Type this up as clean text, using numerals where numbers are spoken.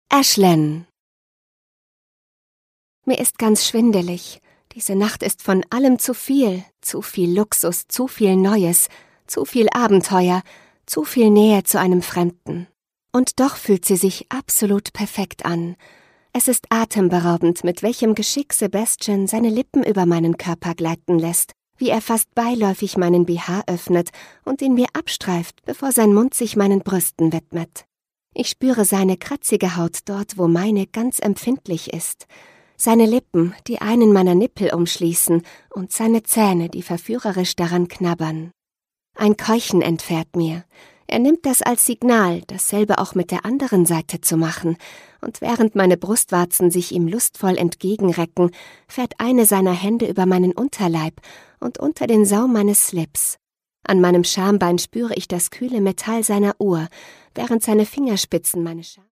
Ashlen. Mir ist ganz schwindelig. Diese Nacht ist von allem zu viel Luxus, zu viel Neues, zu viel Abenteuer, zu viel Nähe zu einem Fremden. Und doch fühlt sie sich absolut perfekt an. Es ist atemberaubend, mit welchem Geschick Sebastian seine Lippen über meinen Körper gleiten lässt, wie er fast beiläufig meinen BH öffnet und ihn mir abstreift, bevor sein Mund sich meinen Brüsten widmet. Ich spüre seine kratzige Haut dort, wo meine ganz empfindlich ist. Seine Lippen, die einen meiner Nippel umschließen, und seine Zähne, die verführerisch daran knabbern. Ein Keuchen entfährt mir. Er nimmt das als Signal, dasselbe auch mit der anderen Seite zu machen, und während meine Brustwarzen sich ihm lustvoll entgegenrecken, fährt eine seiner Hände über meinen Unterleib und unter den Saum meines Slips. An meinem Schambein spüre ich das kühle Metall seiner Uhr, während seine Fingerspitzen meine